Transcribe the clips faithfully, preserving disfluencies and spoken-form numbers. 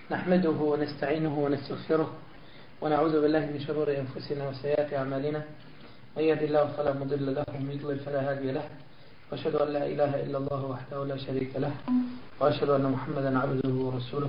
نحمده ونستعينه ونستغفره ونعوذ بالله من شرور أنفسنا وسيئات أعمالنا. من يهد الله فلا مضل له ومن يضلل فلا هادي له، وأشهد أن لا إله إلا الله وحده لا شريك له، وأشهد أن محمدا عبده ورسوله.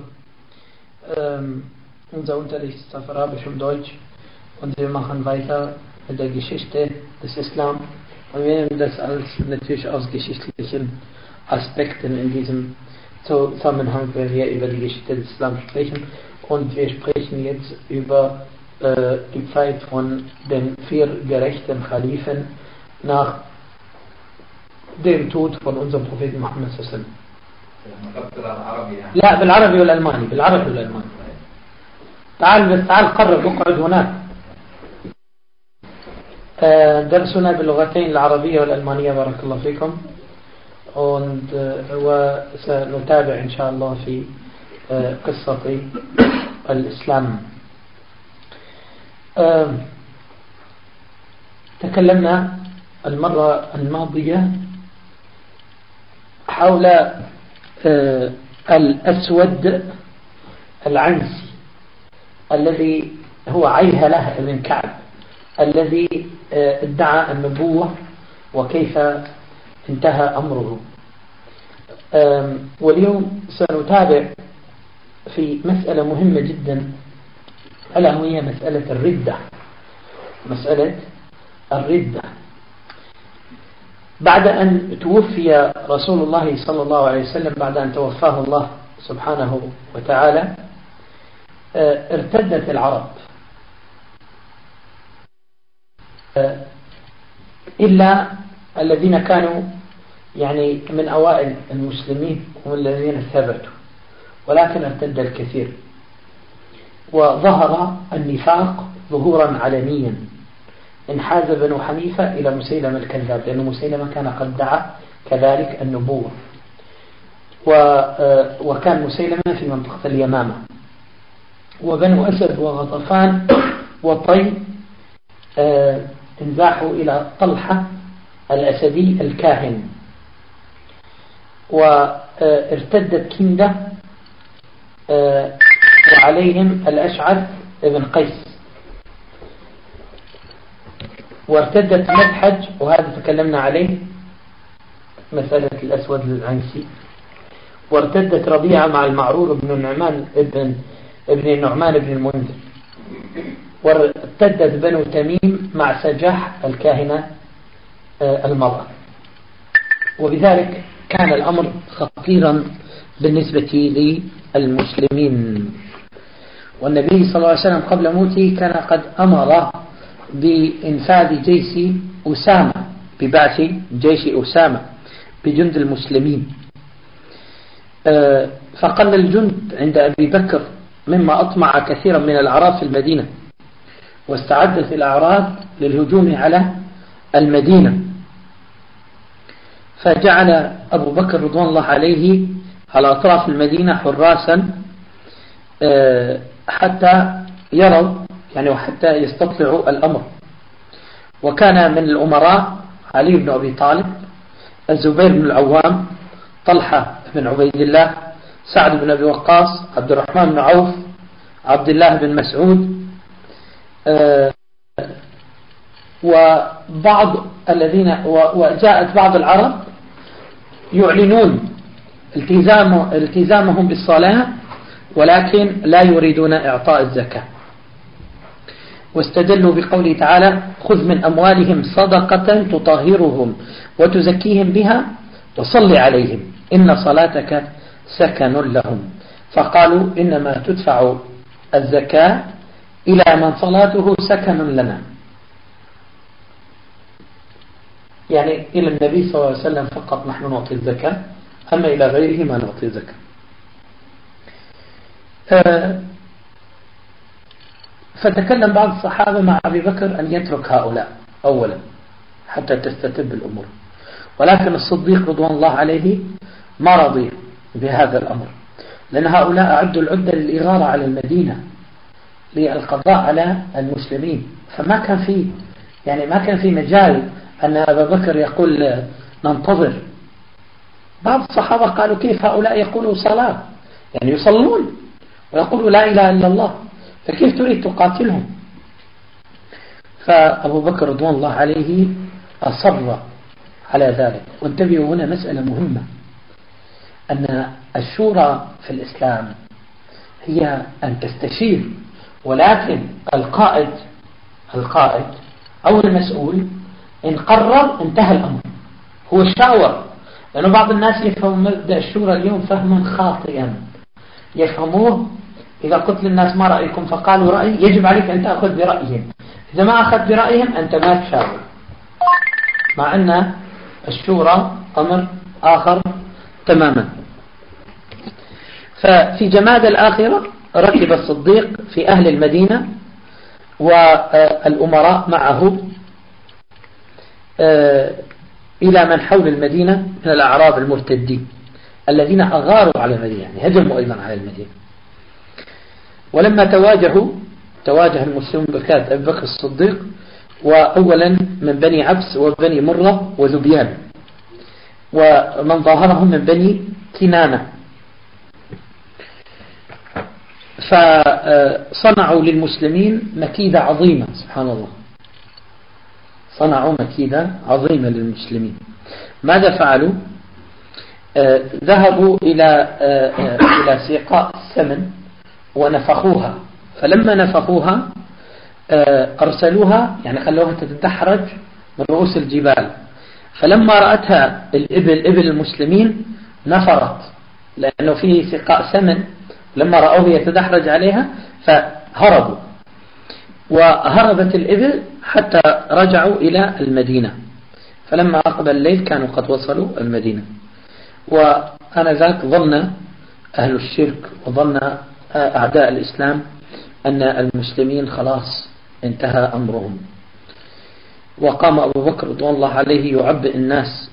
Unser Unterricht ist auf Arabisch und Deutsch und wir machen weiter mit der Geschichte des Islam und wir nehmen das als natürlich aus geschichtlichen Aspekten in diesem Zusammenhang, wenn wir über die Geschichte des Islam sprechen. Und wir sprechen jetzt über äh, die Zeit von den vier gerechten Khalifen nach dem Tod von unserem Propheten Muhammad sallallahu alaihi wasallam. لا بالعربي والألماني بالعربي والألماني. تعال بس تعال قرب اقعد هناك. درسنا باللغتين العربية والألمانية بارك الله فيكم. und وسنتابع إن شاء الله في قصة الإسلام. تكلمنا المرة الماضية حول الأسود العنسي الذي هو عيهلة بن كعب الذي ادعى النبوة وكيف انتهى أمره. واليوم سنتابع في مسألة مهمة جدا، ألا وهي مسألة الردة. مسألة الردة بعد أن توفي رسول الله صلى الله عليه وسلم، بعد أن توفاه الله سبحانه وتعالى، ارتدت العرب إلا الذين كانوا يعني من أوائل المسلمين والذين ثبتوا، ولكن ارتد الكثير وظهر النفاق ظهورا علنيا. انحاز بنو حنيفة إلى مسيلمة الكذاب، لأن مسيلمة كان قد دعا كذلك النبوة، وكان مسيلمة في منطقة اليمامة. وبنو أسد وغطفان وطي انزاحوا إلى طلحة الأسدي الكاهن، وارتدت كندة وعليهم الأشعث ابن قيس، وارتدت مدحج، وهذا تكلمنا عليه مسألة الأسود العنسي. وارتدت ربيعة مع المعرور بن النعمان ابن ابن النعمان بن المنذر. وارتدت بنو تميم مع سجاح الكاهنة المرأة. وبذلك كان الأمر خطيرا بالنسبة للمسلمين. والنبي صلى الله عليه وسلم قبل موته كان قد أمر بإنفاذ جيش أسامة، ببعث جيش أسامة بجند المسلمين. فقل الجند عند أبي بكر مما أطمع كثيرا من الأعراب في المدينة، واستعدت الأعراب للهجوم على المدينة. فجعل أبو بكر رضوان الله عليه على أطراف المدينة حراسا حتى يروا يعني وحتى يستطلعوا الأمر. وكان من الأمراء علي بن أبي طالب، الزبير بن العوام، طلحة بن عبيد الله، سعد بن أبي وقاص، عبد الرحمن بن عوف، عبد الله بن مسعود، وبعض الذين وجاءت بعض العرب يعلنون التزام التزامهم بالصلاة ولكن لا يريدون إعطاء الزكاة. واستدلوا بقوله تعالى: خذ من أموالهم صدقة تطهرهم وتزكيهم بها وصل عليهم إن صلاتك سكن لهم. فقالوا إنما تدفع الزكاة إلى من صلاته سكن لنا، يعني إلى النبي صلى الله عليه وسلم فقط نحن نعطي الزكاة، أما إلى غيره ما نعطي الزكاة. فتكلم بعض الصحابة مع أبي بكر أن يترك هؤلاء أولا حتى تستتب الأمور، ولكن الصديق رضوان الله عليه ما رضي بهذا الأمر، لأن هؤلاء أعدوا العدة للإغارة على المدينة للقضاء على المسلمين. فما كان فيه يعني ما كان في مجال أن أبا بكر يقول ننتظر. بعض الصحابة قالوا: كيف هؤلاء يقولوا صلاة؟ يعني يصلون ويقول لا إله إلا الله، فكيف تريد تقاتلهم؟ فأبو بكر رضوان الله عليه أصر على ذلك. وانتبهوا هنا مسألة مهمة، أن الشورى في الإسلام هي أن تستشير، ولكن القائد القائد أو المسؤول إن قرر انتهى الأمر، هو الشاور. لأنه بعض الناس يفهم مبدأ الشورى اليوم فهما خاطئا، يفهموه إذا قلت للناس ما رأيكم فقالوا رأي، يجب عليك أن تأخذ برأيهم، إذا ما أخذت برأيهم أنت ما تشاور، مع أن الشورى أمر آخر تماما. ففي جماد الآخرة ركب الصديق في أهل المدينة والأمراء معه إلى من حول المدينة من الأعراب المرتدين الذين أغاروا على المدينة، يعني هجموا أيضا على المدينة. ولما تواجهوا تواجه المسلمون بكاد أبي بكر الصديق، وأولا من بني عبس وبني مرة وذبيان، ومن ظاهرهم من بني كنانة، فصنعوا للمسلمين مكيدة عظيمة. سبحان الله، صنعوا مكيدة عظيمة للمسلمين. ماذا فعلوا؟ آه ذهبوا إلى آه إلى سقاء السمن ونفخوها، فلما نفخوها آه أرسلوها، يعني خلوها تتدحرج من رؤوس الجبال، فلما رأتها الإبل إبل المسلمين نفرت، لأنه فيه سقاء سمن، لما رأوه يتدحرج عليها فهربوا، وهربت الإبل حتى رجعوا إلى المدينة. فلما أقبل الليل كانوا قد وصلوا المدينة، وآنذاك ظن أهل الشرك وظن أعداء الإسلام أن المسلمين خلاص انتهى أمرهم. وقام أبو بكر رضوان الله عليه يعبئ الناس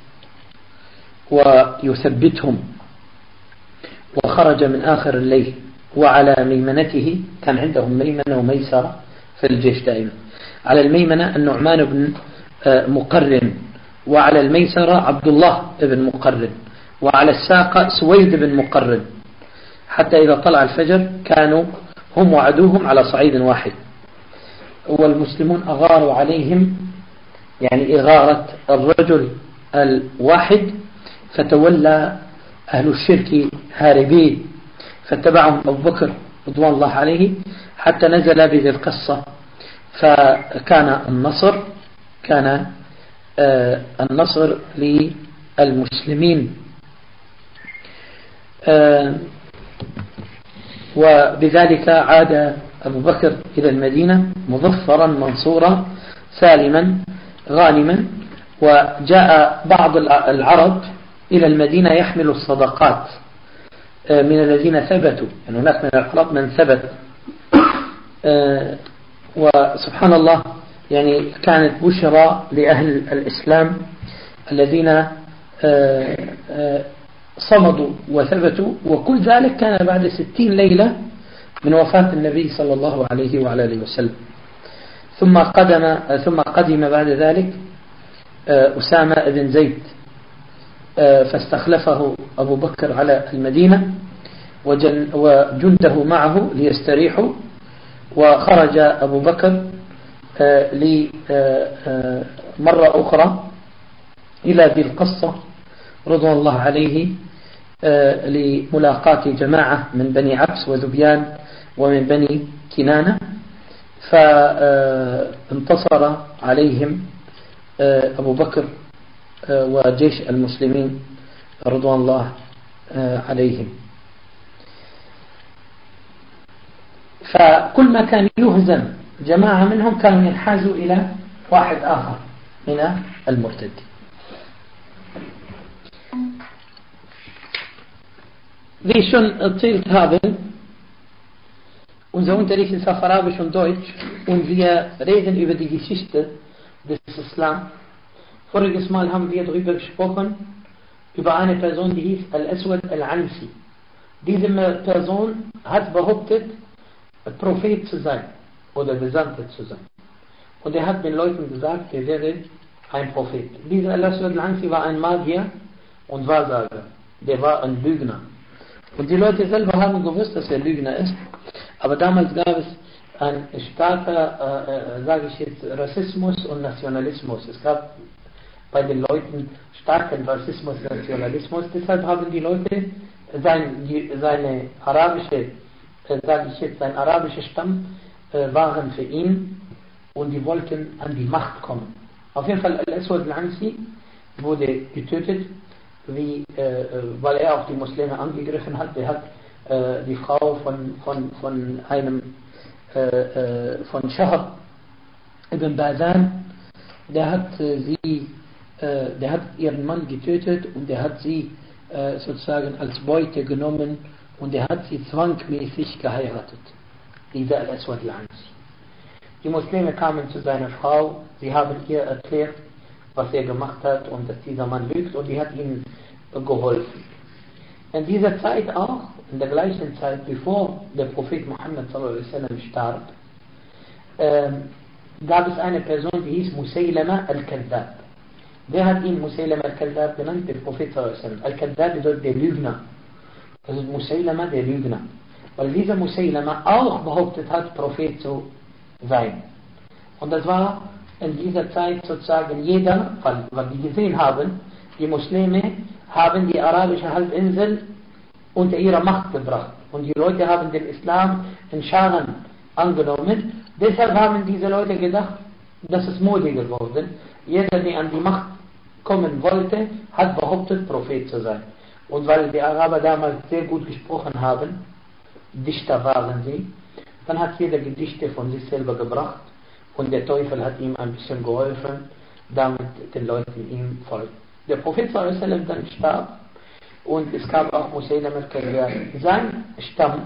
ويثبتهم، وخرج من آخر الليل وعلى ميمنته، كان عندهم ميمنة وميسرة في الجيش دائما، على الميمنة النعمان بن مقرن، وعلى الميسرة عبد الله بن مقرن، وعلى الساقة سويد بن مقرن، حتى إذا طلع الفجر كانوا هم وعدوهم على صعيد واحد. والمسلمون أغاروا عليهم، يعني إغارة الرجل الواحد، فتولى أهل الشرك هاربين، فاتبعهم أبو بكر رضوان الله عليه حتى نزل بذي القصة، فكان النصر كان آه النصر للمسلمين. آه وبذلك عاد أبو بكر إلى المدينة مظفرا منصورا سالما غانما. وجاء بعض العرب إلى المدينة يحمل الصدقات من الذين ثبتوا، يعني هناك من العرب من ثبت. وسبحان الله، يعني كانت بشرى لأهل الإسلام الذين صمدوا وثبتوا، وكل ذلك كان بعد ستين ليلة من وفاة النبي صلى الله عليه وعلى آله وسلم. ثم قدم ثم قدم بعد ذلك أسامة بن زيد، فاستخلفه أبو بكر على المدينة وجنده معه ليستريحوا. وخرج أبو بكر مرة أخرى إلى ذي القصة رضوان الله عليه لملاقاة جماعة من بني عبس وذبيان ومن بني كنانة، فانتصر عليهم أبو بكر وجيش المسلمين رضوان الله عليهم. فكل ما كان يهزم جماعة منهم كانوا ينحازوا إلى واحد آخر من المرتد. Wie schon erzählt habe, unser Unterricht ist auf Arabisch und Deutsch und wir reden über die Geschichte des Islam. Voriges Mal haben wir darüber gesprochen, über eine Person, die hieß Al-Aswad Al-Ansi. Diese Person hat behauptet, Prophet zu sein oder Gesandter zu sein. Und er hat den Leuten gesagt, er wäre ein Prophet. Dieser Al-Aswad Al-Ansi war ein Magier und Wahrsager. Der war ein Lügner. Und die Leute selber haben gewusst, dass er Lügner ist. Aber damals gab es ein starker, äh, äh, sage ich jetzt, Rassismus und Nationalismus. Es gab bei den Leuten starken Rassismus und Nationalismus. Deshalb haben die Leute sein, die, seine arabische, äh, sage ich jetzt, sein arabischer Stamm äh, waren für ihn und die wollten an die Macht kommen. Auf jeden Fall Al-Aswad al-Ansi wurde getötet, wie, äh, weil er auch die Muslime angegriffen hat. Er hat äh, die Frau von, von, von einem äh, äh, von Shahr ibn Bazan, der hat äh, sie äh, der hat ihren Mann getötet und der hat sie äh, sozusagen als Beute genommen und er hat sie zwangmäßig geheiratet, dieser Al-Aswad al-Ansi. Die Muslime kamen zu seiner Frau, sie haben ihr erklärt, was er gemacht hat und dass dieser Mann lügt, und die hat ihm geholfen. In dieser Zeit auch, in der gleichen Zeit, bevor der Prophet Muhammad sallallahu alaihi wasallam starb, äh, gab es eine Person, die hieß Musaylama al-Kadhab. Wer hat ihn Musaylama al-Kadhab genannt? Der Prophet sallallahu alaihi wasallam. Al-Kadhab bedeutet der Lügner. Das ist Musaylama, der Lügner. Weil dieser Musaylama auch behauptet hat, Prophet zu sein. Und das war in dieser Zeit sozusagen jeder, weil, weil die gesehen haben, die Muslime haben die arabische Halbinsel unter ihrer Macht gebracht. Und die Leute haben den Islam in Scharen angenommen. Deshalb haben diese Leute gedacht, das ist Mode geworden. Jeder, der an die Macht kommen wollte, hat behauptet, Prophet zu sein. Und weil die Araber damals sehr gut gesprochen haben, Dichter waren sie, dann hat jeder Gedichte von sich selber gebracht und der Teufel hat ihm ein bisschen geholfen, damit den Leuten ihm folgen. Der Prophet sallallahu alaihi wasallam dann starb und es gab auch Musaylama al-Kadhab. Sein Stamm,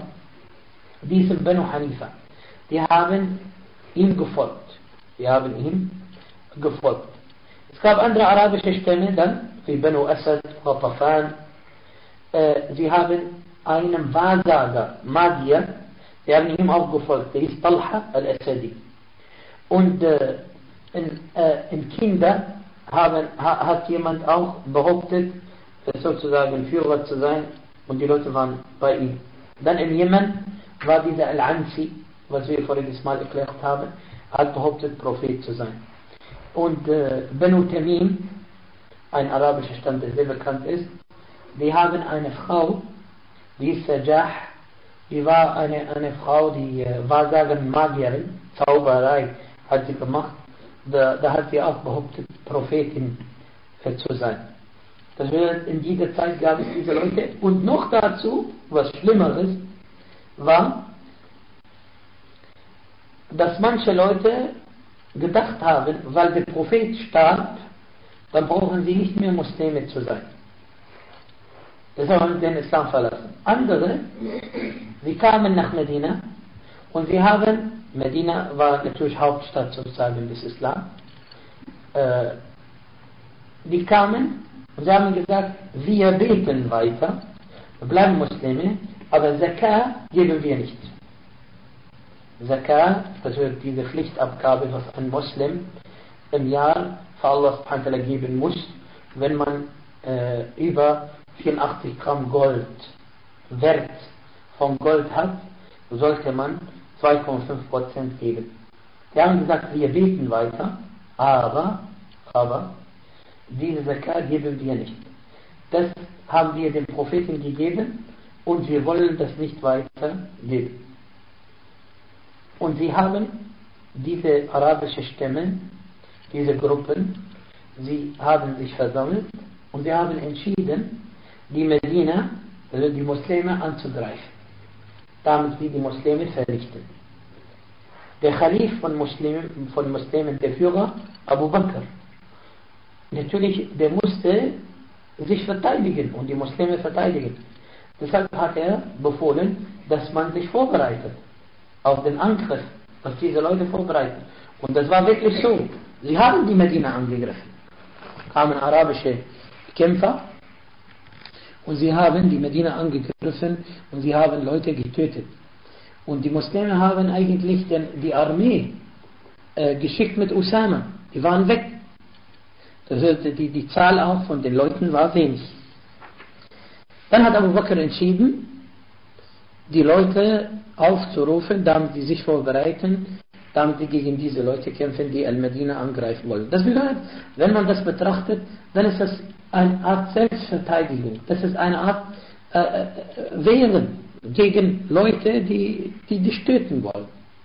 die sind Banu Hanifa, die haben ihm gefolgt. Die haben ihm gefolgt. Es gab andere arabische Stämme dann, wie Banu Asad, Ghatafan. Äh, sie haben einen Wahrsager, Magier, die haben ihm auch gefolgt. Der hieß Talha al-Asadi. Und äh, in, äh, in Kinder haben, ha, hat jemand auch behauptet, sozusagen Führer zu sein, und die Leute waren bei ihm. Dann in Jemen war dieser Al-Ansi, was wir voriges Mal erklärt haben, hat behauptet, Prophet zu sein. Und äh, Banu Tamim, ein arabischer Stamm, der sehr bekannt ist, die haben eine Frau, die ist Sajah, die war eine, eine Frau, die äh, Wahrsagerin, Magierin, Zauberei hat sie gemacht. Da, da hat sie auch behauptet, Prophetin äh, zu sein. Das heißt, in dieser Zeit gab es diese Leute. Und noch dazu, was Schlimmeres war, dass manche Leute gedacht haben, weil der Prophet starb, dann brauchen sie nicht mehr Muslime zu sein. Deshalb haben sie den Islam verlassen. Andere, sie kamen nach Medina und sie haben, Medina war natürlich Hauptstadt sozusagen des Islam, äh, die kamen und sie haben gesagt, wir beten weiter, wir bleiben Muslime, aber Zakah geben wir nicht. Zakah, das wird diese Pflichtabgabe, was ein Muslim im Jahr für Allah subhanahu wa ta'ala geben muss, wenn man äh, über vierundachtzig Gramm Gold Wert von Gold hat, sollte man zwei Komma fünf Prozent geben. Die haben gesagt, wir beten weiter, aber, aber, diese Zakat geben wir nicht. Das haben wir dem Propheten gegeben und wir wollen das nicht weitergeben. Und sie haben diese arabischen Stämme, diese Gruppen, sie haben sich versammelt und sie haben entschieden, die Medina, also die Muslime anzugreifen, damit sie die Muslime vernichten. Der Khalif von Muslimen, von Muslimen, der Führer, Abu Bakr, natürlich, der musste sich verteidigen und die Muslime verteidigen. Deshalb hat er befohlen, dass man sich vorbereitet auf den Angriff, was diese Leute vorbereiten. Und das war wirklich so. Sie haben die Medina angegriffen. Kamen arabische Kämpfer und sie haben die Medina angegriffen und sie haben Leute getötet. Und die Muslime haben eigentlich den, die Armee äh, geschickt mit Usama. Die waren weg. Das heißt, die, die Zahl auch von den Leuten war wenig. Dann hat Abu Bakr entschieden, die Leute aufzurufen, damit sie sich vorbereiten, damit sie gegen diese Leute kämpfen, die Al-Medina angreifen wollen. Das bedeutet, wenn man das betrachtet, dann ist das eine Art Selbstverteidigung. Das ist eine Art äh, äh, Wehren gegen Leute, die, die dich töten wollen.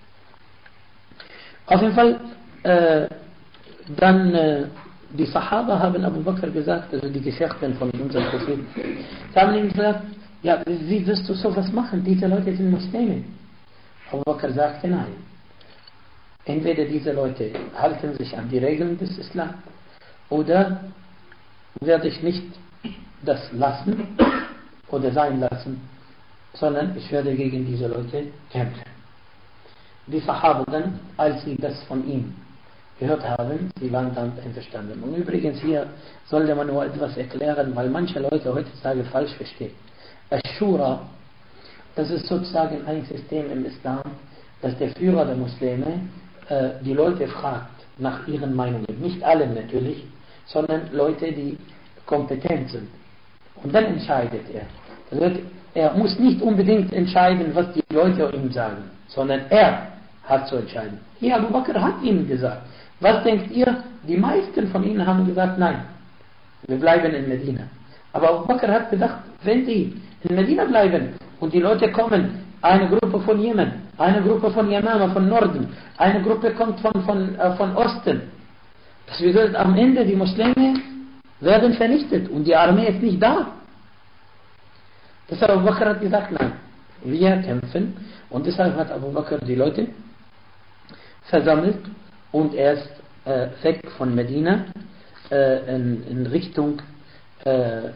Auf jeden Fall, äh, dann äh, die Sahaba haben Abu Bakr gesagt, also die Gefährten von unserem Propheten, sie haben ihm gesagt, ja, wie wirst du sowas machen? Diese Leute sind Muslime. Abu Bakr sagte nein. Entweder diese Leute halten sich an die Regeln des Islam oder werde ich nicht das lassen oder sein lassen, sondern ich werde gegen diese Leute kämpfen. Die Sahaba dann, als sie das von ihm gehört haben, sie waren dann einverstanden. Und übrigens hier sollte man nur etwas erklären, weil manche Leute heutzutage falsch verstehen. Ash-Shura, das ist sozusagen ein System im Islam, dass der Führer der Muslime äh, die Leute fragt nach ihren Meinungen. Nicht alle natürlich, sondern Leute, die kompetent sind. Und dann entscheidet er. Das heißt, er muss nicht unbedingt entscheiden, was die Leute ihm sagen, sondern er hat zu entscheiden. Hier Abu Bakr hat ihnen gesagt, was denkt ihr? Die meisten von ihnen haben gesagt, nein, wir bleiben in Medina. Aber Abu Bakr hat gedacht, wenn sie in Medina bleiben und die Leute kommen, eine Gruppe von Jemen, eine Gruppe von Yamama, von Norden, eine Gruppe kommt von, von, äh, von Osten. Das bedeutet, am Ende die Muslime werden vernichtet und die Armee ist nicht da. Deshalb Abu Bakr hat gesagt, nein, wir kämpfen. Und deshalb hat Abu Bakr die Leute versammelt und er ist äh, weg von Medina äh, in, in Richtung äh, äh,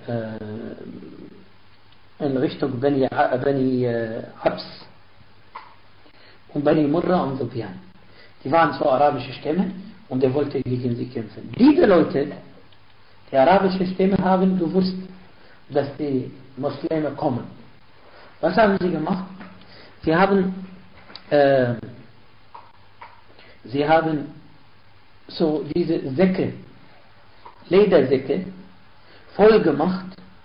in Richtung Bani, Bani äh, Habs und Bani Murra und Sufyan. Die waren so arabische Stämme und er wollte gegen sie kämpfen. Diese Leute, die arabische Stämme, haben gewusst, dass die Muslime kommen. Was haben sie gemacht? Sie haben äh, sie haben so diese Säcke, Ledersäcke, voll gemacht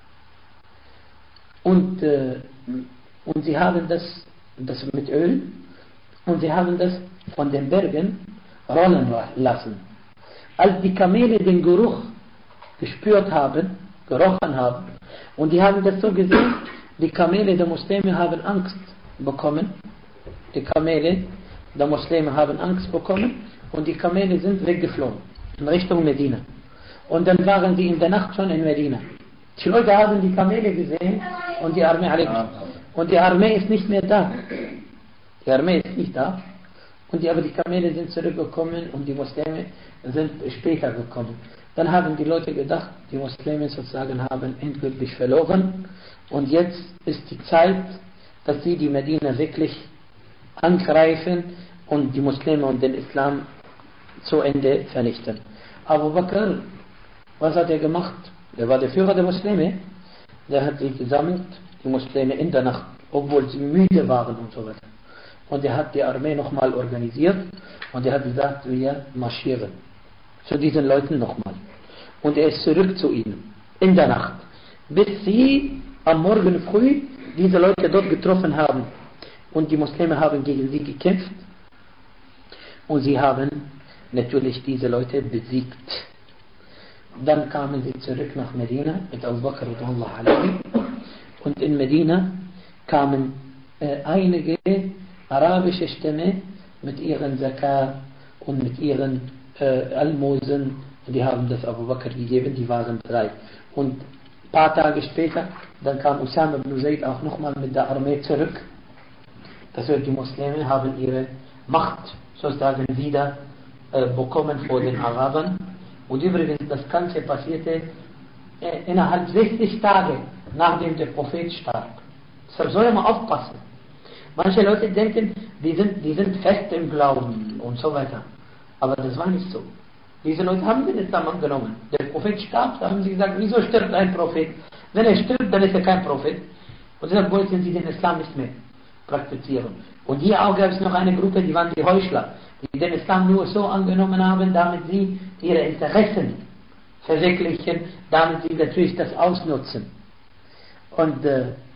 und, äh, und sie haben das, das mit Öl und sie haben das von den Bergen rollen lassen. Als die Kamele den Geruch gespürt haben, gerochen haben, und die haben das so gesehen, die Kamele der Muslime haben Angst bekommen, die Kamele der Muslime haben Angst bekommen und die Kamele sind weggeflogen in Richtung Medina. Und dann waren sie in der Nacht schon in Medina. Die Leute haben die Kamele gesehen und die Armee, und die Armee ist nicht mehr da. Die Armee ist nicht da. Und die, aber die Kamele sind zurückgekommen und die Muslime sind später gekommen. Dann haben die Leute gedacht, die Muslime sozusagen haben endgültig verloren und jetzt ist die Zeit, dass sie die Medina wirklich angreifen und die Muslime und den Islam zu Ende vernichten. Abu Bakr, was hat er gemacht? Er war der Führer der Muslime. Der hat sie gesammelt, die Muslime in der Nacht, obwohl sie müde waren und so weiter. Und er hat die Armee nochmal organisiert und er hat gesagt, wir marschieren zu diesen Leuten nochmal. Und er ist zurück zu ihnen in der Nacht, bis sie am Morgen früh diese Leute dort getroffen haben. Und die Muslime haben gegen sie gekämpft und sie haben natürlich diese Leute besiegt. Dann kamen sie zurück nach Medina mit Abu Bakr und in Medina kamen äh, einige arabische Stämme mit ihren Zakat und mit ihren äh, Almosen, und die haben das Abu Bakr gegeben, die waren bereit. Und ein paar Tage später, dann kam Usama ibn Zayd auch nochmal mit der Armee zurück. Das heißt, die Muslime haben ihre Macht sozusagen wieder äh, bekommen vor den Arabern. Und übrigens, das Ganze passierte äh, innerhalb sechzig Tage, nachdem der Prophet starb. Deshalb soll man aufpassen. Manche Leute denken, die sind, die sind fest im Glauben und so weiter. Aber das war nicht so. Diese Leute haben den Islam angenommen. Der Prophet starb, da haben sie gesagt, wieso stirbt ein Prophet? Wenn er stirbt, dann ist er kein Prophet. Und deshalb wollten sie den Islam nicht mehr praktizieren. Und hier auch gab es noch eine Gruppe, die waren die Heuchler, die den Islam nur so angenommen haben, damit sie ihre Interessen verwirklichen, damit sie natürlich das ausnutzen. Und äh,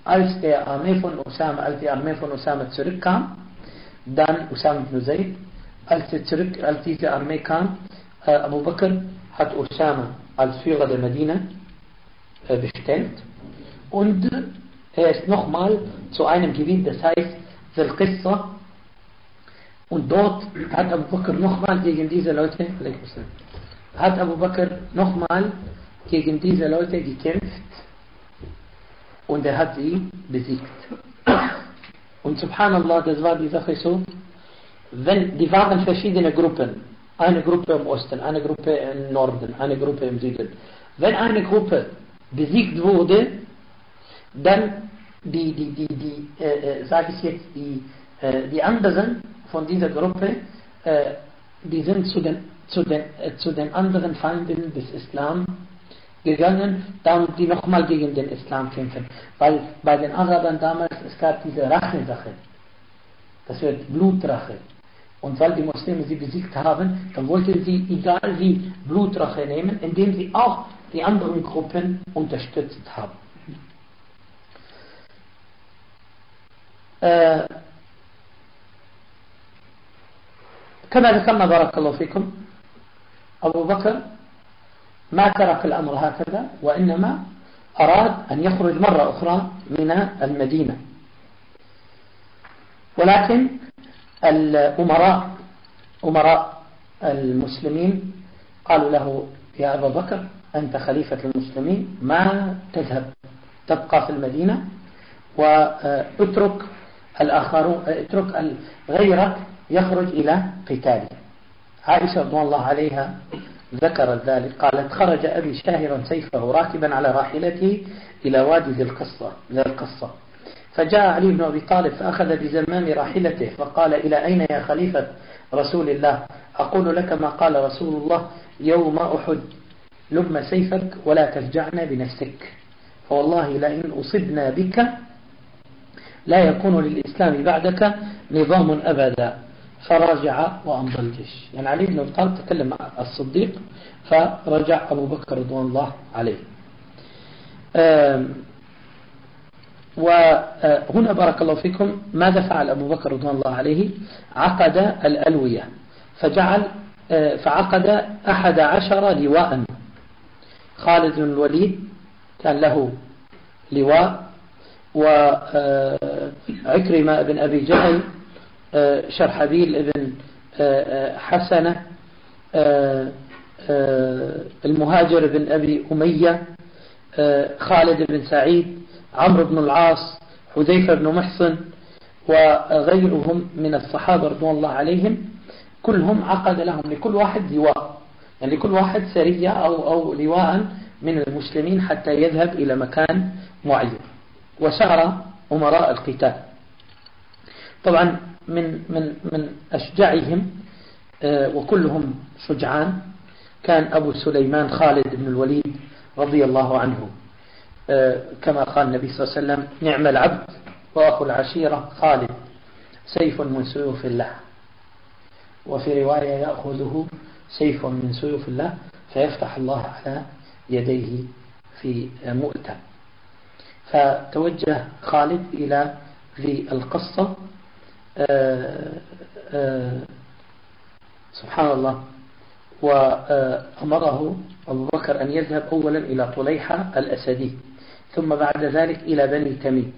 als der Armee von Usama, als die Armee von Usama zurückkam, dann Usama ibn Zayd, als, er zurück, als diese Armee kam, äh, Abu Bakr hat Usama als Führer der Medina äh, bestellt und er ist nochmal zu einem Gebiet, das heißt Zil-Qissa, und dort hat Abu Bakr nochmal gegen diese Leute hat Abu Bakr nochmal gegen diese Leute gekämpft und er hat sie besiegt. Und subhanallah, das war die Sache so, wenn, die waren verschiedene Gruppen, eine Gruppe im Osten, eine Gruppe im Norden, eine Gruppe im Süden. Wenn eine Gruppe besiegt wurde, dann die, die, die, die äh, sage ich jetzt, die, äh, die anderen von dieser Gruppe, äh, die sind zu den, zu, den, äh, zu den anderen Feinden des Islam gegangen, damit die nochmal gegen den Islam kämpfen. Weil bei den Arabern damals, es gab diese Rache-Sache. Das wird Blutrache. Und weil die Muslime sie besiegt haben, dann wollten sie, egal wie, Blutrache nehmen, indem sie auch die anderen Gruppen unterstützt haben. Äh, كما ذكرنا بارك الله فيكم أبو بكر ما ترك الأمر هكذا وإنما أراد أن يخرج مرة أخرى من المدينة ولكن الأمراء أمراء المسلمين قالوا له يا أبا بكر أنت خليفة المسلمين ما تذهب تبقى في المدينة واترك الآخرون اترك غيرك يخرج إلى قتاله. عائشة رضي الله عليها ذكرت ذلك قالت خرج أبي شاهرا سيفه راكبا على راحلته إلى وادي ذي القصة, ذي القصة فجاء علي بن أبي طالب فأخذ بزمام راحلته فقال إلى أين يا خليفة رسول الله أقول لك ما قال رسول الله يوم أحد لم سيفك ولا تفجعنا بنفسك فوالله لئن أصبنا بك لا يكون للإسلام بعدك نظام أبدا فرجع وأمضى الجيش. يعني علي بن أبي طالب تكلم مع الصديق فرجع أبو بكر رضوان الله عليه. وهنا بارك الله فيكم ماذا فعل أبو بكر رضوان الله عليه؟ عقد الألوية فجعل فعقد أحد عشر لواء. خالد بن الوليد كان له لواء وعكرمة بن أبي جهل شرحبيل بن حسنة المهاجر بن أبي أمية خالد بن سعيد عمرو بن العاص حذيفة بن محصن وغيرهم من الصحابة رضوان الله عليهم كلهم عقد لهم لكل واحد لواء يعني لكل واحد سرية أو, أو لواء من المسلمين حتى يذهب إلى مكان معين وسار أمراء القتال. طبعا من من من أشجعهم وكلهم شجعان كان أبو سليمان خالد بن الوليد رضي الله عنه كما قال النبي صلى الله عليه وسلم نعم العبد وأخو العشيرة خالد سيف من سيوف الله وفي رواية يأخذه سيف من سيوف الله فيفتح الله على يديه في مؤتة. فتوجه خالد إلى ذي القصة آآ آآ سبحان الله وأمره أبو بكر أن يذهب أولا إلى طليحة الأسدي ثم بعد ذلك إلى بني تميم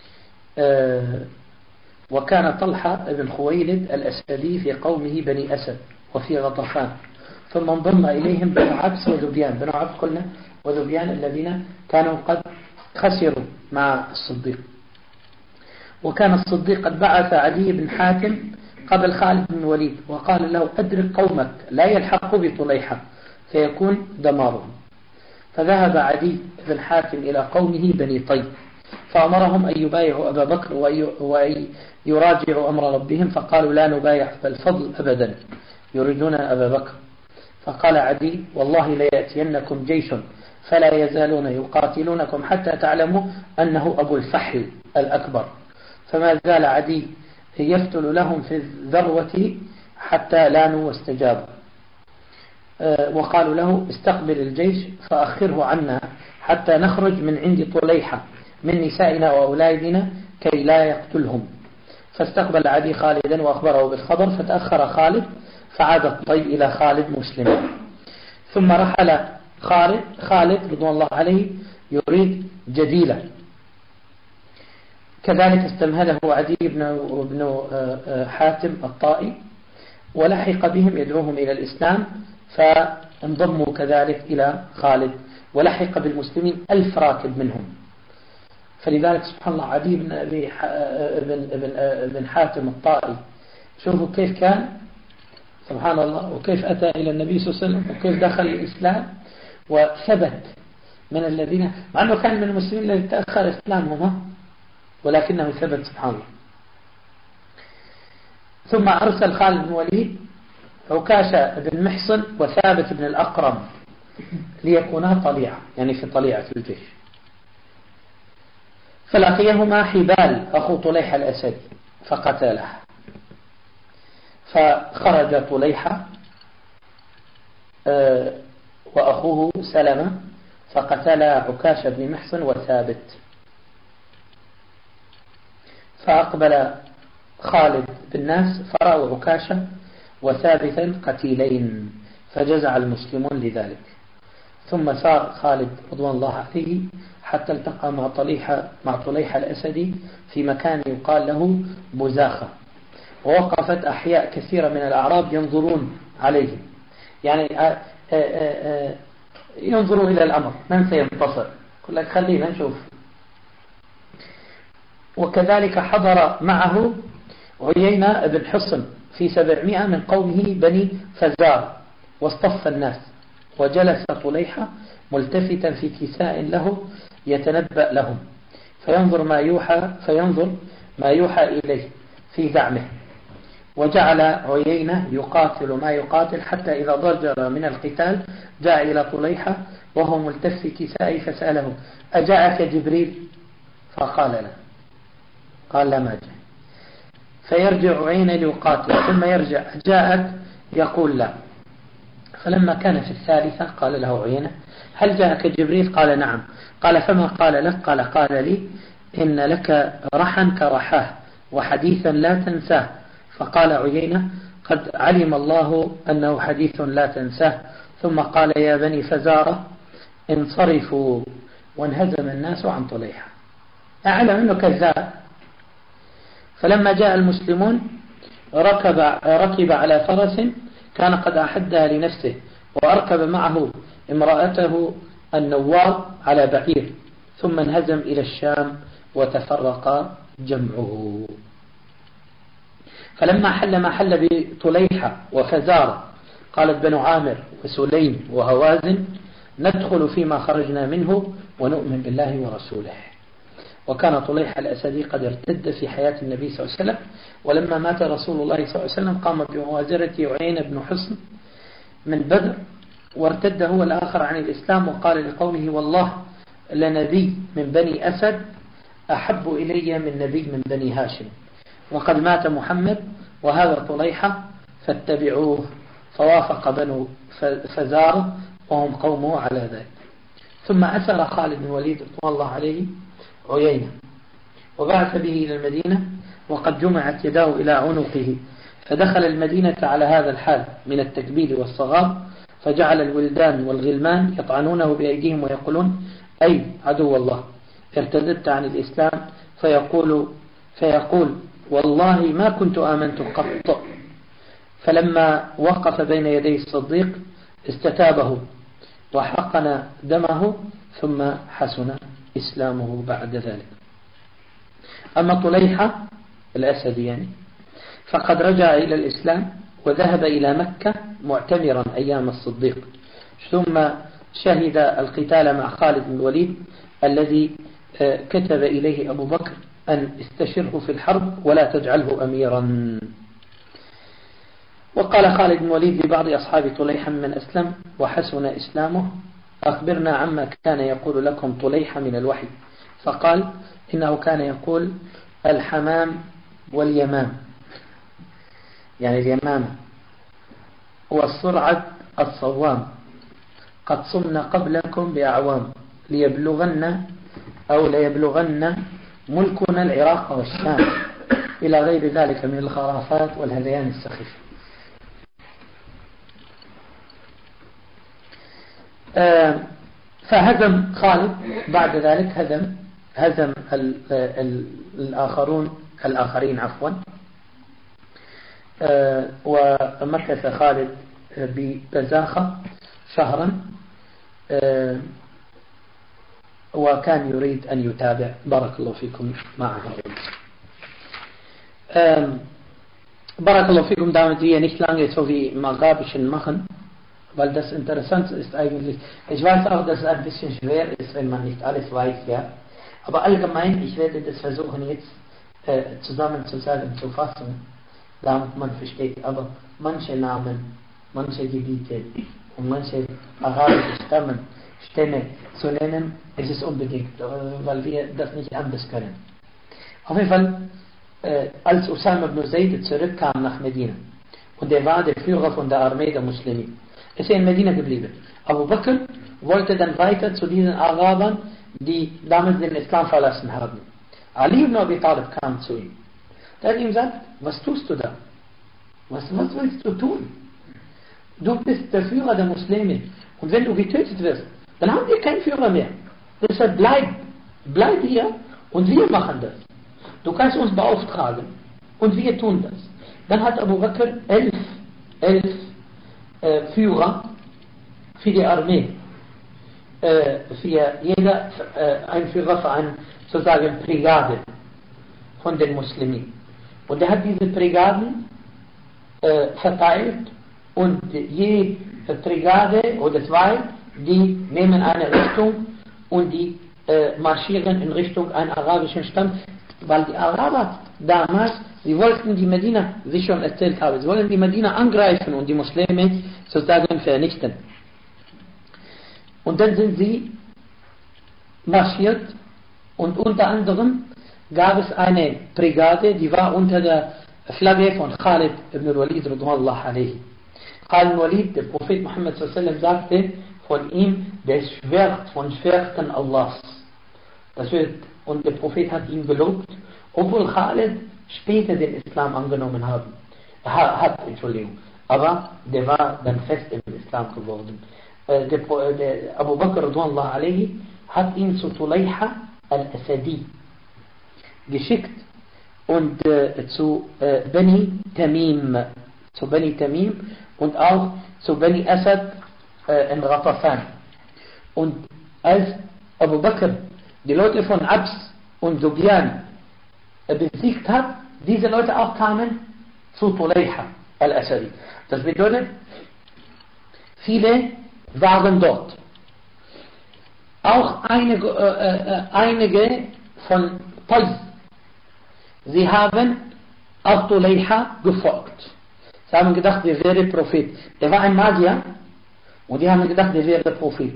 وكان طلحة بن خويلد الأسدي في قومه بني أسد وفي غطفان ثم انضم إليهم بنو عبس وذبيان بنو عبس قلنا وذبيان الذين كانوا قد خسروا مع الصديق. وكان الصديق قد بعث عدي بن حاتم قبل خالد بن الوليد وقال له أدرك قومك لا يلحق بطليحة فيكون دمارهم. فذهب عدي بن حاتم إلى قومه بني طيب فأمرهم أن يبايعوا أبا بكر وأن يراجعوا أمر ربهم فقالوا لا نبايع أبا الفضل أبدا يريدون أبا بكر. فقال عدي والله ليأتينكم جيش فلا يزالون يقاتلونكم حتى تعلموا أنه أبو الفحل الأكبر. فما زال عدي يفتل لهم في الذروة حتى لانوا واستجابوا وقالوا له استقبل الجيش فأخره عنا حتى نخرج من عند طليحة من نسائنا وأولادنا كي لا يقتلهم. فاستقبل عدي خالدا وأخبره بالخبر، فتأخر خالد فعاد الطي إلى خالد مسلما. ثم رحل خالد خالد رضوان الله عليه يريد جديلة، كذلك استمهله عدي بن حاتم الطائي ولحق بهم يدعوهم إلى الإسلام، فانضموا كذلك إلى خالد، ولحق بالمسلمين ألف راكب منهم. فلذلك سبحان الله عدي بن أبي بن بن بن حاتم الطائي، شوفوا كيف كان سبحان الله، وكيف أتى إلى النبي صلى الله عليه وسلم، وكيف دخل الإسلام وثبت من الذين، مع أنه كان من المسلمين الذين تأخر إسلامهم ولكنه ثبت سبحان الله. ثم أرسل خالد بن وليد عكاشة بن محصن وثابت بن الأقرم ليكونا طليعة، يعني في طليعة الجيش. فلقيهما حبال أخو طليحة الأسد فقتله، فخرج طليحة وأخوه سلمة فقتل عكاشة بن محصن وثابت. فأقبل خالد بالناس فرأوا عكاشة وثابتا قتيلين، فجزع المسلمون لذلك. ثم سار خالد رضوان الله عليه حتى التقى مع طليحة مع طليحة الأسدي في مكان يقال له بزاخة، ووقفت أحياء كثيرة من الأعراب ينظرون عليه، يعني ينظروا إلى الأمر من سينتصر، يقول لك خلينا نشوف. وكذلك حضر معه عيينة بن حصن في سبعمائة من قومه بني فزار، واصطف الناس، وجلس طليحة ملتفتا في كساء له يتنبأ لهم، فينظر ما يوحى فينظر ما يوحى إليه في زعمه. وجعل عيينة يقاتل ما يقاتل، حتى إذا ضجر من القتال جاء إلى طليحة وهو ملتف في كسائه فسأله: أجاءك جبريل؟ فقال لا، قال لا ما جاء. فيرجع عيينة ليقاتل، ثم يرجع: جاءك؟ يقول لا. فلما كان في الثالثة قال له عيينة: هل جاءك جبريل؟ قال نعم. قال فما قال لك؟ قال قال لي إن لك رحا كرحاه وحديثا لا تنساه. فقال عيينة: قد علم الله أنه حديث لا تنساه. ثم قال: يا بني فزارة انصرفوا. وانهزم الناس عن طليحة، أعلم أنه كذاب. فلما جاء المسلمون ركب, ركب على فرس كان قد أحدها لنفسه، وأركب معه امرأته النوار على بعير، ثم انهزم إلى الشام وتفرق جمعه. فلما حل ما حل بطليحة وفزارة قالت بنو عامر وسليم وهوازن: ندخل فيما خرجنا منه ونؤمن بالله ورسوله. وكان طليحة الأسدي قد ارتد في حياة النبي صلى الله عليه وسلم، ولما مات رسول الله صلى الله عليه وسلم قام بمؤازرة عيينة بن حصن من بدر، وارتد هو الآخر عن الإسلام وقال لقومه: والله لنبي من بني أسد أحب إلي من نبي من بني هاشم، وقد مات محمد وهذا طليحة فاتبعوه. فوافق بنو فزارة وهم قومه على ذلك. ثم أسر خالد بن الوليد رضوان الله عليه عيينة وبعث به إلى المدينة وقد جمعت يداه إلى عنقه، فدخل المدينة على هذا الحال من التكبير والصغار، فجعل الولدان والغلمان يطعنونه بأيديهم ويقولون: أي عدو الله ارتددت عن الإسلام؟ فيقول فيقول والله ما كنت آمنت قط. فلما وقف بين يدي الصديق استتابه وحقن دمه، ثم حسن إسلامه بعد ذلك. أما طليحة الأسدي يعني فقد رجع إلى الإسلام وذهب إلى مكة معتمرا أيام الصديق، ثم شهد القتال مع خالد بن الوليد الذي كتب إليه أبو بكر أن استشره في الحرب ولا تجعله أميرا. وقال خالد بن الوليد لبعض أصحاب طليحة من أسلم وحسن إسلامه: أخبرنا عما كان يقول لكم طليحة من الوحي. فقال: إنه كان يقول الحمام واليمام، يعني اليمامة، والصرعد الصوام قد صمنا قبلكم بأعوام ليبلغن أو ليبلغن ملكنا العراق والشام إلى غير ذلك من الخرافات والهذيان السخيفة. آه فهزم خالد بعد ذلك هزم هزم ال ال الآخرون الآخرين عفوا. آه ومكث خالد ببزاخة شهرا، آه وكان يريد أن يتابع. بارك الله فيكم معه. Ähm, Barakallahu fikum, damit wir nicht lange so wie im Arabischen machen, weil das Interessante ist eigentlich, ich weiß auch, dass es ein bisschen schwer ist, wenn man nicht alles weiß, ja, aber allgemein, ich werde das versuchen jetzt äh, zusammenzusagen, zu fassen, damit man versteht, aber manche Namen, manche Gebiete und manche arabische Stammen, Stämme zu nennen, ist es unbedingt, weil wir das nicht anders können. Auf jeden Fall, Äh, als Usama ibn Zayd zurückkam nach Medina und er war der Führer von der Armee der Muslimen, ist er in Medina geblieben. Abu Bakr wollte dann weiter zu diesen Arabern, die damals den Islam verlassen haben. Ali ibn Abi Talib kam zu ihm. Der hat ihm gesagt, was tust du da? Was, was willst du tun? Du bist der Führer der Muslimen und wenn du getötet wirst, dann haben wir keinen Führer mehr. Deshalb bleib, bleib hier und wir machen das. Du kannst uns beauftragen und wir tun das. Dann hat Abu Bakr elf, elf äh, Führer für die Armee, äh, für jeder äh, ein Führer für eine sozusagen Brigade von den Muslimen. Und er hat diese Brigaden äh, verteilt und je Brigade oder zwei, die nehmen eine Richtung und die äh, marschieren in Richtung einen arabischen Stamm. Weil die Araber damals, sie wollten die Medina, wie ich schon erzählt habe, sie wollten die Medina angreifen und die Muslime sozusagen vernichten. Und dann sind sie marschiert und unter anderem gab es eine Brigade, die war unter der Flagge von Khalid ibn Walid radhiyallahu anhu. Khalid ibn Walid, der Prophet Muhammad sallallahu alaihi wasallam sagte von ihm, der Schwert von Schwerten Allahs. Das wird Und der Prophet hat ihn gelobt, obwohl Khalid später den Islam angenommen haben, hat, Entschuldigung, aber der war dann fest im Islam geworden. Der, der Abu Bakr radhiyallahu anhu hat ihn zu Tulayha al-Asadi geschickt und äh, zu äh, Bani Tamim, zu Bani Tamim und auch zu Bani Asad äh, in Ghatafan. Und als Abu Bakr die Leute von Abs und Sufyan besiegt hat, diese Leute auch kamen zu Tulayha al-Asadi. Das bedeutet, viele waren dort. Auch einige, äh, einige von Tayy, sie haben auch Tulayha gefolgt. Sie haben gedacht, der wäre Prophet. Der war ein Magier und die haben gedacht, der wäre Prophet.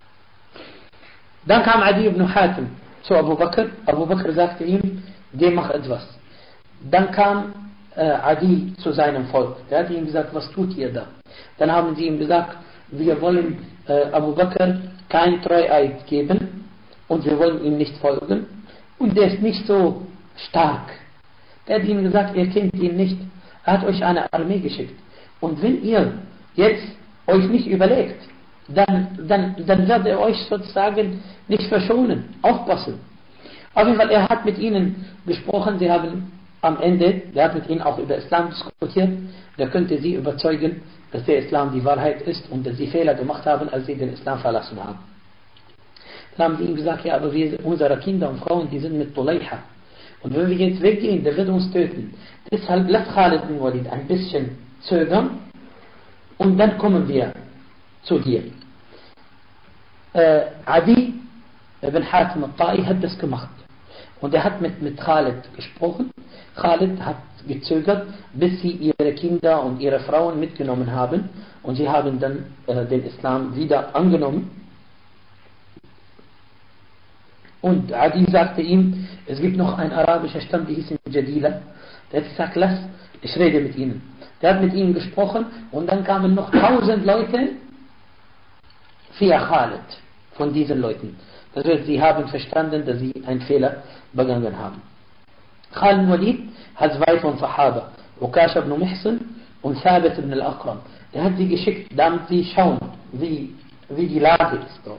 Dann kam Adi ibn Hatim zu Abu Bakr. Abu Bakr sagte ihm, geh, mach etwas. Dann kam äh, Adi zu seinem Volk. Der hat ihm gesagt, was tut ihr da? Dann haben sie ihm gesagt, wir wollen äh, Abu Bakr kein Treueid geben und wir wollen ihm nicht folgen. Und der ist nicht so stark. Der hat ihnen gesagt, ihr kennt ihn nicht. Er hat euch eine Armee geschickt. Und wenn ihr jetzt euch nicht überlegt, Dann, dann, dann wird er euch sozusagen nicht verschonen. Aufpassen. Auf jeden Fall, er hat mit ihnen gesprochen. Sie haben am Ende, er hat mit ihnen auch über Islam diskutiert. Der könnte sie überzeugen, dass der Islam die Wahrheit ist und dass sie Fehler gemacht haben, als sie den Islam verlassen haben. Dann haben sie ihm gesagt, ja, aber wir, unsere Kinder und Frauen, die sind mit Tulayha. Und wenn wir jetzt weggehen, der wird uns töten. Deshalb lässt Khalid ibn Walid ein bisschen zögern und dann kommen wir zu dir. Äh, Adi ibn Hatim al-Ta'i hat das gemacht. Und er hat mit, mit Khalid gesprochen. Khalid hat gezögert, bis sie ihre Kinder und ihre Frauen mitgenommen haben. Und sie haben dann äh, den Islam wieder angenommen. Und Adi sagte ihm, es gibt noch ein arabischer Stamm, die hieß Jadila. Der hat gesagt, lass, ich rede mit ihnen. Der hat mit ihnen gesprochen und dann kamen noch tausend Leute für Khalid von diesen Leuten. Das heißt, sie haben verstanden, dass sie einen Fehler begangen haben. Khalid Walid hat zwei von Sahaba, Ukasha ibn Mihsan und Thabit ibn al-Aqram. Er hat sie geschickt, damit sie schauen, wie, wie die Lage ist dort.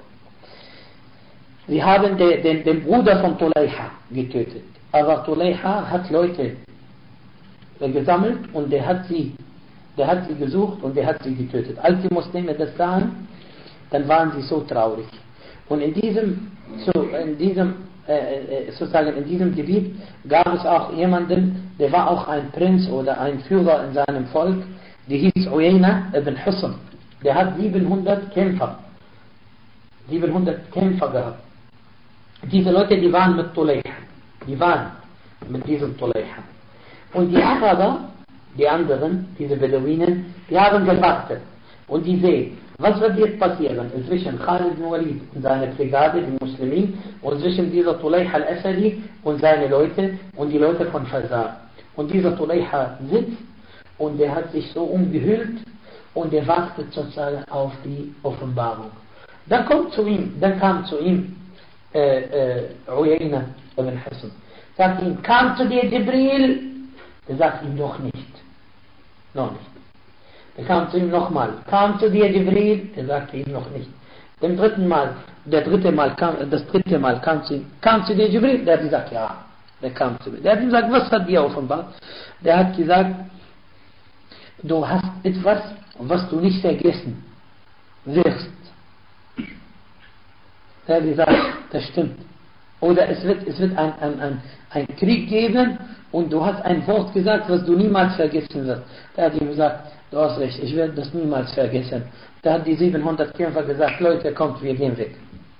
Sie haben den, den, den Bruder von Tulayha getötet. Aber Tulayha hat Leute gesammelt und der hat sie, der hat sie gesucht und der hat sie getötet. Als die Muslime das sahen, dann waren sie so traurig. Und in diesem, so, in diesem, äh, sozusagen in diesem Gebiet gab es auch jemanden, der war auch ein Prinz oder ein Führer in seinem Volk, der hieß Uyayna ibn Husn. Der hat siebenhundert Kämpfer, siebenhundert Kämpfer gehabt. Diese Leute, die waren mit Tulayha, die waren mit diesem Tulayha. Und die Araber, die anderen, diese Bedouinen, die haben gewartet. Und die sehen, was wird jetzt passieren zwischen Khalid ibn Walid und seiner Brigade, die Muslimen, und zwischen dieser Tulayha al-Asadi und seine Leute und die Leute von Fazar. Und dieser Tulayha sitzt und der hat sich so umgehüllt und der wartet sozusagen auf die Offenbarung. Dann kommt zu ihm, dann kam zu ihm äh, äh, Uyayna ibn Husn. Sagt ihm, kam zu dir Jibril? Der sagt ihm doch nicht. Noch nicht. Er kam zu ihm nochmal. Kam zu dir Jibril? Er sagte ihm noch nicht. Dem dritten Mal, der dritte Mal kam, das dritte Mal kam zu ihm. Kam zu dir Jibril? Der hat gesagt, ja. Der kam zu mir. Der hat ihm gesagt, was hat dir offenbart? Der hat gesagt, du hast etwas, was du nicht vergessen wirst. Der hat gesagt, das stimmt. Oder es wird, es wird ein, ein, ein, ein Krieg geben und du hast ein Wort gesagt, was du niemals vergessen wirst. Der hat ihm gesagt, du hast recht, ich werde das niemals vergessen. Da hat die siebenhundert Kämpfer gesagt, Leute, kommt, wir gehen weg.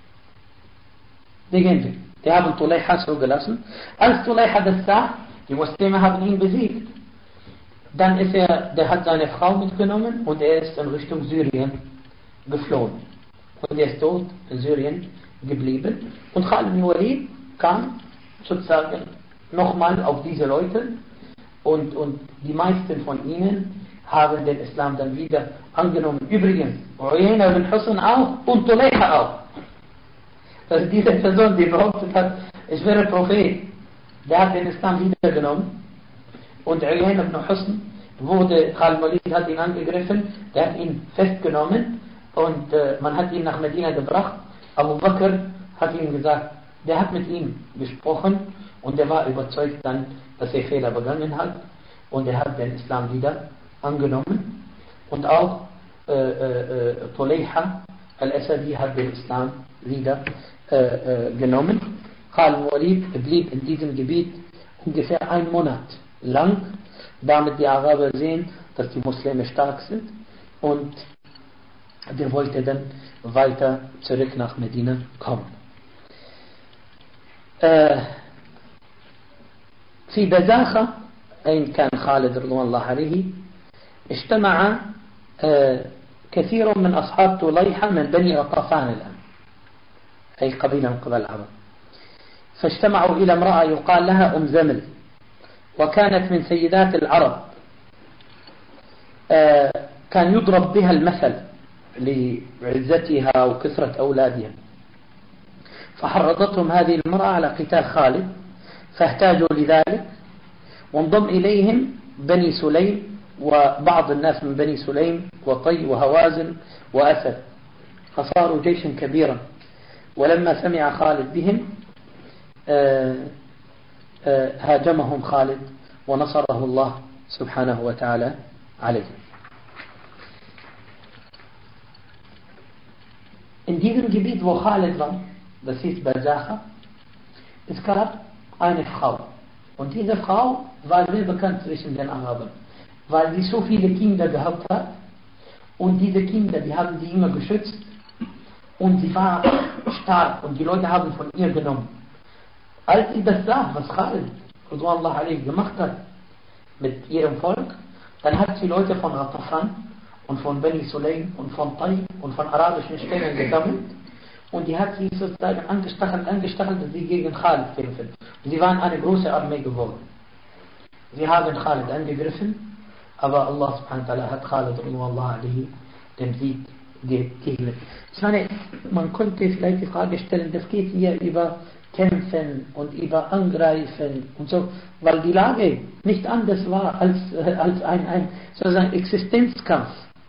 Wir gehen weg. Die haben Tulayha so gelassen. Als Tulayha das sah, die Muslime haben ihn besiegt. Dann ist er, der hat seine Frau mitgenommen und er ist in Richtung Syrien geflohen. Und er ist dort in Syrien geblieben. Und Khalid ibn Walid kam sozusagen nochmal auf diese Leute und, und die meisten von ihnen haben den Islam dann wieder angenommen. Übrigens, Uyayna ibn Husn auch und Tulayha auch. Also diese Person, die behauptet hat, ich wäre Prophet, der hat den Islam wieder genommen. Und Uyayna ibn Husn wurde, Khalid Walid hat ihn angegriffen, der hat ihn festgenommen und äh, man hat ihn nach Medina gebracht. Abu Bakr hat ihm gesagt, der hat mit ihm gesprochen und er war überzeugt dann, dass er Fehler begangen hat und er hat den Islam wieder angenommen. Und auch äh, äh, Tulayha al-Asadi hat den Islam wieder äh, äh, genommen. Khalid Walid blieb in diesem Gebiet ungefähr einen Monat lang, damit die Araber sehen, dass die Muslime stark sind, und der wollte dann weiter zurück nach Medina kommen. في بزاخة أين كان خالد رضوان الله عليه اجتمع كثير من أصحاب طليحة من بني غطفان الآن، أي قبيلة من قبائل العرب، فاجتمعوا إلى امرأة يقال لها أم زمل، وكانت من سيدات العرب، كان يضرب بها المثل لعزتها وكثرة أولادها. فحرضتهم هذه المرأة على قتال خالد فاحتاجوا لذلك، وانضم إليهم بني سليم وبعض الناس من بني سليم وطي وهوازن وأسد، فصاروا جيشا كبيرا. ولما سمع خالد بهم هاجمهم خالد ونصره الله سبحانه وتعالى عليهم. In diesem Gebiet, wo Khalid war, das hieß Bazacha, es gab eine Frau. Und diese Frau war sehr bekannt zwischen den Arabern, weil sie so viele Kinder gehabt hat. Und diese Kinder, die haben sie immer geschützt. Und sie war stark und die Leute haben von ihr genommen. Als sie das sah, was Khalid Ridwanullah alayhi gemacht hat mit ihrem Volk, dann hat sie Leute von Ghatafan und von Bani Sulaym und von Tai und von arabischen Stämmen gesammelt, und die hat sie sozusagen angestachelt, angestachelt, dass sie gegen Khalid kämpfen. Sie waren eine große Armee geworden. Sie haben Khalid angegriffen, aber Allah subhanahu wa ta'ala hat Khalid Ridwanullah alayhi den Sieg die, die, ich meine, man könnte vielleicht die Frage stellen, das geht hier über Kämpfen und über Angreifen und so, weil die Lage nicht anders war als, äh, als ein, ein sozusagen Existenzkampf.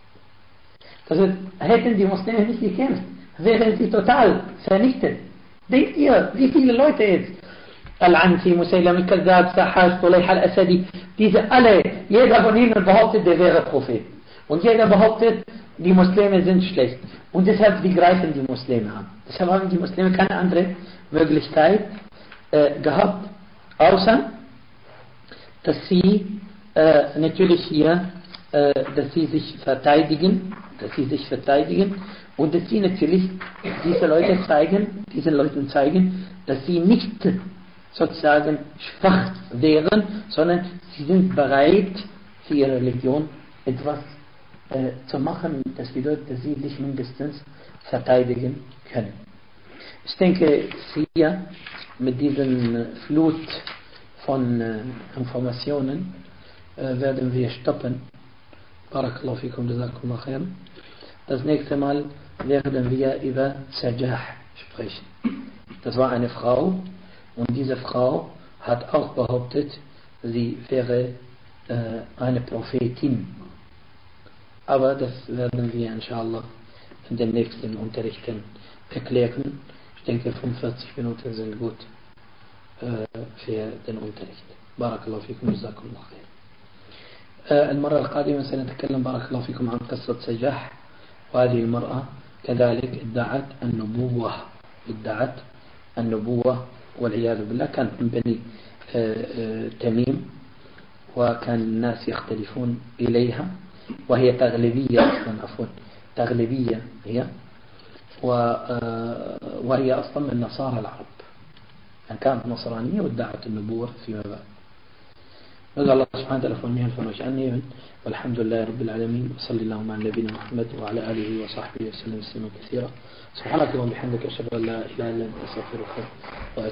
Also hätten die Muslime nicht gekämpft, wären sie total vernichtet. Denkt ihr, wie viele Leute jetzt? Al-Ansi, Musaylam al-Kazzab, Sahaj, Tulayh al-Asadi, diese alle, jeder von ihnen behauptet, der wäre Prophet. Und jeder behauptet, die Muslime sind schlecht. Und deshalb, die greifen die Muslime an. Deshalb haben die Muslime keine andere Möglichkeit äh, gehabt, außer, dass sie äh, natürlich hier, äh, dass sie sich verteidigen, dass sie sich verteidigen und dass sie natürlich diese Leute zeigen, diesen Leuten zeigen, dass sie nicht sozusagen schwach wären, sondern sie sind bereit, für ihre Religion etwas äh, zu machen. Das bedeutet, dass sie sich mindestens verteidigen können. Ich denke, hier mit diesem Flut von äh, Informationen äh, werden wir stoppen. Barakallahu fikum, jazakumullah khairan. Das nächste Mal werden wir über Sajah sprechen. Das war eine Frau und diese Frau hat auch behauptet, sie wäre äh, eine Prophetin. Aber das werden wir inshallah in den nächsten Unterrichten erklären. Ich denke, fünfundvierzig Minuten sind gut äh, für den Unterricht. Barakallahu fikum, jazakumullah khairan. المرة القادمة سنتكلم بارك الله فيكم عن قصة سجاح، وهذه المرأة كذلك ادعت النبوة ادعت النبوة والعياذ بالله. كانت من بني تميم وكان الناس يختلفون إليها، وهي تغلبية أصلا عفوا تغلبية هي، وهي أصلا من نصارى العرب، يعني كانت نصرانية وادعت النبوة فيما بعد. نسأل الله سبحانه وتعالى فهمها الفرج عني، والحمد لله رب العالمين، وصلى اللهم على نبينا محمد وعلى آله وصحبه وسلم تسليما كثيرا. سبحانك اللهم وبحمدك أشهد أن لا إله إلا أنت أستغفرك.